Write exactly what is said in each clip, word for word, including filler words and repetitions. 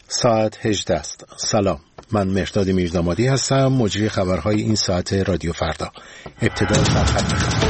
ساعت هجده است. سلام، من مهرداد میردامادی هستم، مجری خبرهای این ساعت رادیو فردا. ابتدا سرخط.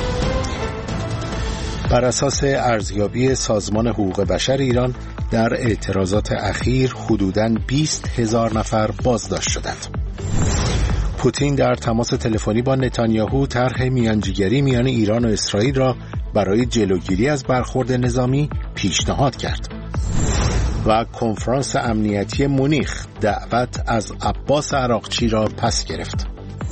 بر اساس ارزیابی سازمان حقوق بشر ایران در اعتراضات اخیر حدوداً بیست هزار نفر بازداشت شدند. پوتین در تماس تلفنی با نتانیاهو طرح میانجیگری میان ایران و اسرائیل را برای جلوگیری از برخورد نظامی پیشنهاد کرد. و کنفرانس امنیتی مونیخ دعوت از عباس عراقچی را پس گرفت.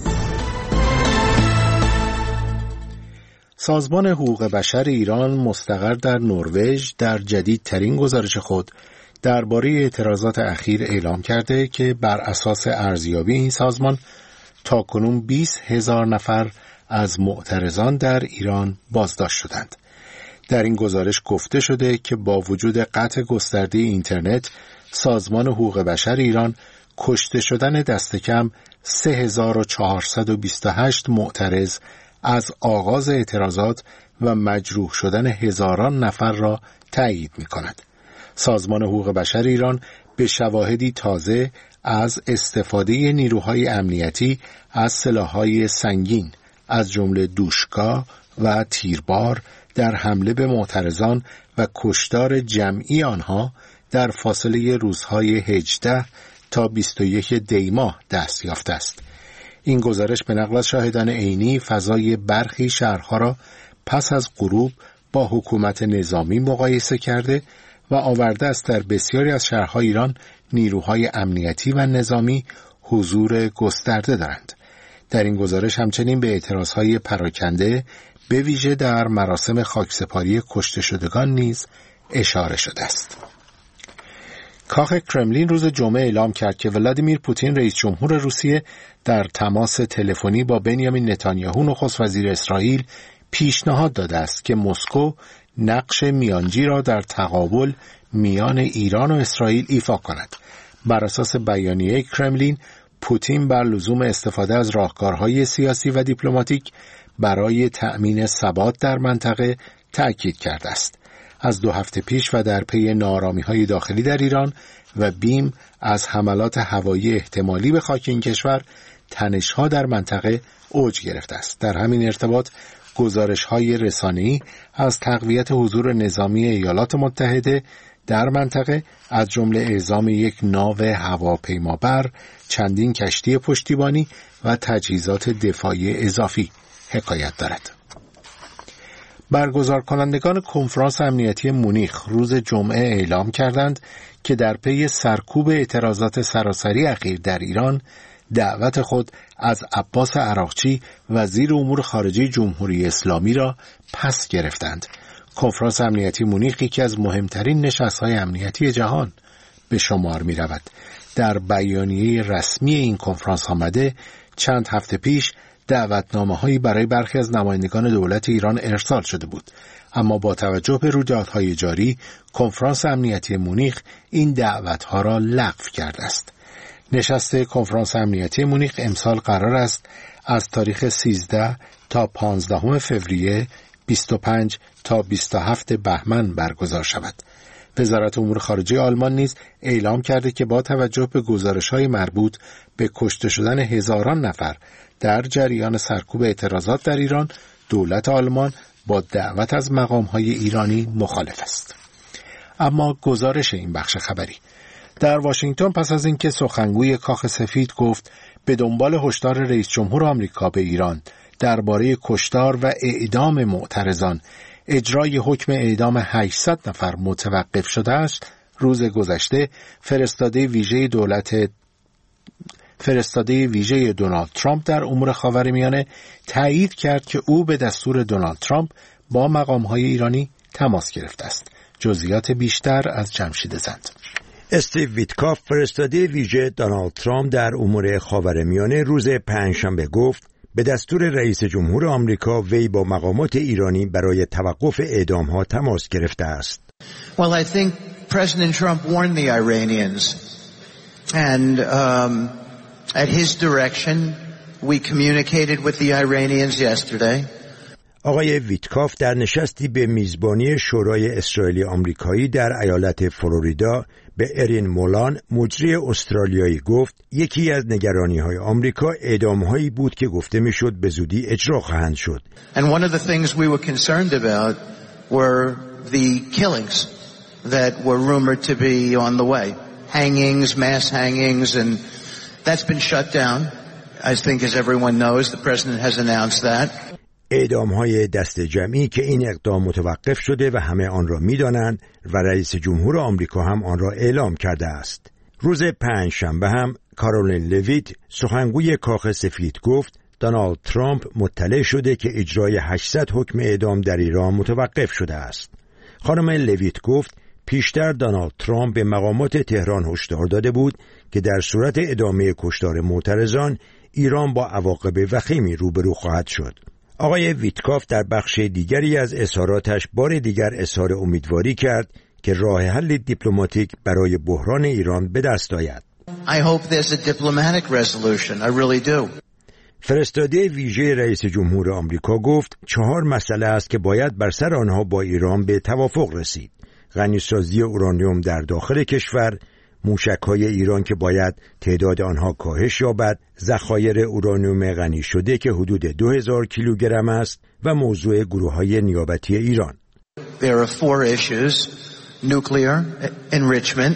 سازمان حقوق بشر ایران مستقر در نروژ در جدیدترین گزارش خود درباره اعتراضات اخیر اعلام کرده که بر اساس ارزیابی این سازمان تاکنون بیست هزار نفر از معترضان در ایران بازداشت شدند. در این گزارش گفته شده که با وجود قطع گسترده اینترنت، سازمان حقوق بشر ایران کشته شدن دست کم سه هزار و چهارصد و بیست و هشت معترض از آغاز اعتراضات و مجروح شدن هزاران نفر را تایید می کند. سازمان حقوق بشر ایران به شواهدی تازه از استفاده نیروهای امنیتی از سلاح‌های سنگین از جمله دوشکا و تیربار در حمله به معترضان و کشتار جمعی آنها در فاصله روزهای هجده تا بیست و یک دی ماه دست یافته است. این گزارش به نقل از شاهدان عینی فضای برخی شهرها را پس از غروب با حکومت نظامی مقایسه کرده و آورده است در بسیاری از شهرهای ایران نیروهای امنیتی و نظامی حضور گسترده دارند. در این گزارش همچنین به اعتراضهای پراکنده به ویژه در مراسم خاکسپاری کشته شدگان نیز اشاره شده است. کاخ کرملین روز جمعه اعلام کرد که ولادیمیر پوتین رئیس جمهور روسیه در تماس تلفنی با بنیامین نتانیاهو نخست وزیر اسرائیل پیشنهاد داده است که مسکو نقش میانجی را در تقابل میان ایران و اسرائیل ایفا کند. بر اساس بیانیه کرملین، پوتین بر لزوم استفاده از راهکارهای سیاسی و دیپلماتیک برای تأمین ثبات در منطقه تأکید کرده است. از دو هفته پیش و در پی ناآرامی‌های داخلی در ایران و بیم از حملات هوایی احتمالی به خاک این کشور، تنش‌ها در منطقه اوج گرفته است. در همین ارتباط گزارش‌های رسانه‌ای از تقویت حضور نظامی ایالات متحده در منطقه از جمله اعزام یک ناو هواپیمابر، چندین کشتی پشتیبانی و تجهیزات دفاعی اضافی حکایت دارد. برگزار کنندگان کنفرانس امنیتی مونیخ روز جمعه اعلام کردند که در پی سرکوب اعتراضات سراسری اخیر در ایران دعوت خود از عباس عراقچی وزیر امور خارجه جمهوری اسلامی را پس گرفتند. کنفرانس امنیتی مونیخ یکی از مهمترین نشست‌های امنیتی جهان به شمار می رود. در بیانیه رسمی این کنفرانس آمده چند هفته پیش دعوتنامه‌هایی برای برخی از نمایندگان دولت ایران ارسال شده بود، اما با توجه به رویدادهای جاری کنفرانس امنیتی مونیخ این دعوت‌ها را لغو کرده است. نشست کنفرانس امنیتی مونیخ امسال قرار است از تاریخ سیزده تا پانزده فوریه، بیست و پنج تا بیست و هفت بهمن برگزار شود. وزارت امور خارجه آلمان نیز اعلام کرده که با توجه به گزارش‌های مربوط به کشته شدن هزاران نفر در جریان سرکوب اعتراضات در ایران، دولت آلمان با دعوت از مقام‌های ایرانی مخالف است. اما گزارش این بخش خبری در واشنگتن پس از اینکه سخنگوی کاخ سفید گفت به دنبال هشدار رئیس جمهور آمریکا به ایران درباره کشتار و اعدام معترضان اجرای حکم اعدام هشتصد نفر متوقف شده است، روز گذشته فرستاده ویژه دولت فرستاده ویژه دونالد ترامپ در امور خاورمیانه تایید کرد که او به دستور دونالد ترامپ با مقام‌های ایرانی تماس گرفته است. جزئیات بیشتر از جمشید زند. استیو ویتکاف فرستاده ویژه دونالد ترامپ در امور خاورمیانه روز پنجشنبه گفت به دستور رئیس جمهور آمریکا وی با مقامات ایرانی برای توقف اعدام‌ها تماس گرفته است. Well, I think President Trump warned the Iranians and um, at his direction we communicated with the Iranians yesterday. آقای ویتکاف در نشستی به میزبانی شورای اسرائیلی آمریکایی در ایالت فلوریدا به ارین مولان مجری استرالیایی گفت یکی از نگرانی‌های آمریکا اعدام‌هایی بود که گفته می‌شد به زودی اجرا خواهند شد. And one of the things we were concerned about were the killings that were rumored to be on the way. Hangings, mass hangings, and that's been shut down. I think as everyone knows, the president has announced that. اعدام‌های دست جمعی که این اقدام متوقف شده و همه آن را می‌دانند و رئیس جمهور آمریکا هم آن را اعلام کرده است. روز پنجشنبه هم کارولین لویت سخنگوی کاخ سفید گفت دونالد ترامپ مطلع شده که اجرای هشتصد حکم اعدام در ایران متوقف شده است. خانم لویت گفت پیشتر دونالد ترامپ به مقامات تهران هشدار داده بود که در صورت ادامه کشتار معترضان ایران با عواقب وخیمی روبرو خواهد شد. آقای ویتکاف در بخش دیگری از اظهاراتش بار دیگر اظهار امیدواری کرد که راه حل دیپلماتیک برای بحران ایران به دست آید. I hope there's a diplomatic resolution. I really do. فرستاده ویژه رئیس جمهور آمریکا گفت چهار مسئله است که باید بر سر آنها با ایران به توافق رسید. غنیسازی اورانیوم در داخل کشور، موشک‌های ایران که باید تعداد آنها کاهش یابد، ذخایر اورانیوم غنی شده که حدود دو هزار کیلوگرم است و موضوع گروه‌های نیابتی ایران. There are four issues: nuclear enrichment,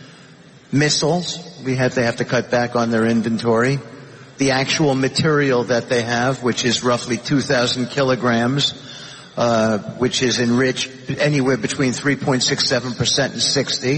missiles. We have they have to cut back on their inventory. The actual material that they have, which is roughly two thousand kilograms, uh, which is enriched anywhere between three point six seven percent and sixty.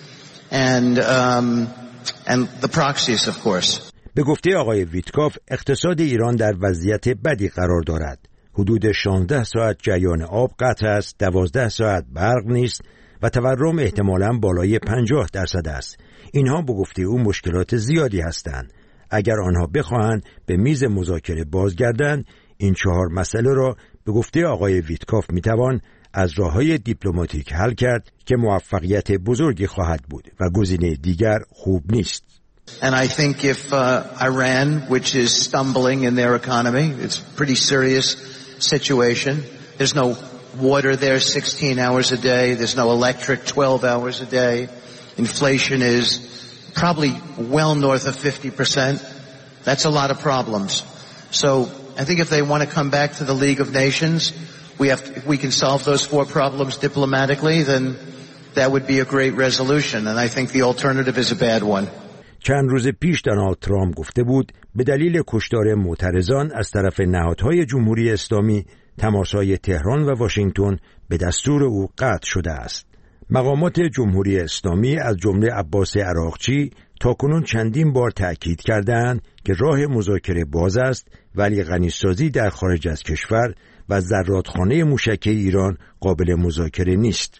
And um and the proxies of course. به گفته آقای ویتکاف اقتصاد ایران در وضعیت بدی قرار دارد. حدود شانزده ساعت جریان آب قطع است، دوازده ساعت برق نیست و تورم احتمالاً بالای پنجاه درصد است. اینها به گفته او مشکلات زیادی هستند. اگر آنها بخواهند به میز مذاکره بازگردند، این چهار مسئله را به گفته آقای ویتکاف میتوان از راه‌های دیپلماتیک حل کرد که موفقیت بزرگی خواهد بود و گزینه دیگر خوب نیست. And I think if uh, Iran, which is stumbling in their economy, it's a pretty serious situation. There's no water there sixteen hours a day. There's no electric twelve hours a day. Inflation is probably well north of fifty percent. That's a lot of problems. So I think if they want to come back to the League of Nations, we have to, if we can solve those four problems diplomatically, then that would be a great resolution. And I think the alternative is a bad one. چند روز پیش دونالد ترامپ گفته بود به دلیل کشتار معترضان از طرف نهادهای جمهوری اسلامی تماس‌های تهران و واشنگتن به دستور او قطع شده است. مقامات جمهوری اسلامی از جمله عباس عراقچی تاکنون چندین بار تأکید کردند که راه مذاکره باز است، ولی غنیسازی در خارج از کشور و زرادخانه موشکی ایران قابل مذاکره نیست.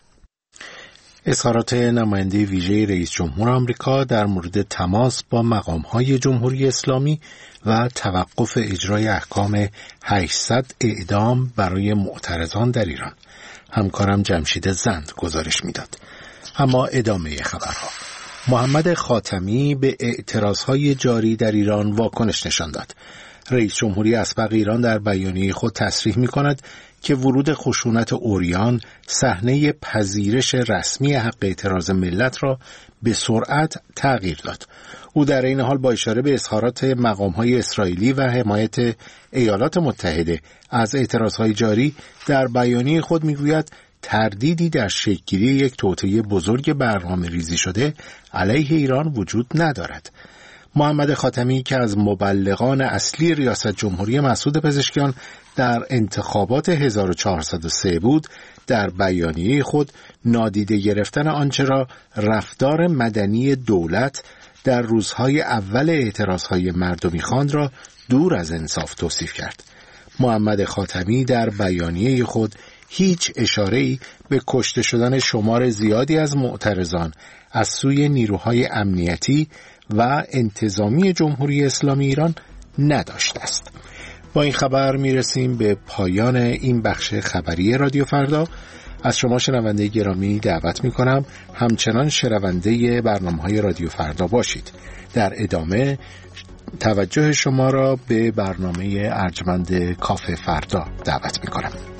اظهارات نماینده ویژه رئیس جمهور آمریکا در مورد تماس با مقام‌های جمهوری اسلامی و توقف اجرای احکام هشتصد اعدام برای معترضان در ایران. همکارم جمشید زند گزارش میداد. اما ادامه خبرها. محمد خاتمی به اعتراضهای جاری در ایران واکنش نشان داد. رئیس جمهوری اسبق ایران در بیانیه خود تصریح می کند که ورود خشونت عریان صحنه پذیرش رسمی حق اعتراض ملت را به سرعت تغییر داد. او در این حال با اشاره به اظهارات مقام‌های اسرائیلی و حمایت ایالات متحده از اعتراضهای جاری در بیانیه خود می‌گوید تردیدی در شکل‌گیری یک توطئه بزرگ برنامه‌ریزی شده علیه ایران وجود ندارد. محمد خاتمی که از مبلغان اصلی ریاست جمهوری مسعود پزشکیان در انتخابات هزار و چهارصد و سه بود، در بیانیه خود نادیده گرفتن آنچه را رفتار مدنی دولت در روزهای اول اعتراضهای مردمی خواند را دور از انصاف توصیف کرد. محمد خاتمی در بیانیه خود هیچ اشاره‌ای به کشته شدن شمار زیادی از معترضان از سوی نیروهای امنیتی و انتظامی جمهوری اسلامی ایران نداشته است. با این خبر میرسیم به پایان این بخش خبری رادیو فردا. از شما شنونده گرامی دعوت میکنم همچنان شنونده برنامه‌های رادیو فردا باشید. در ادامه توجه شما را به برنامه ارجمند کافه فردا دعوت می کنم.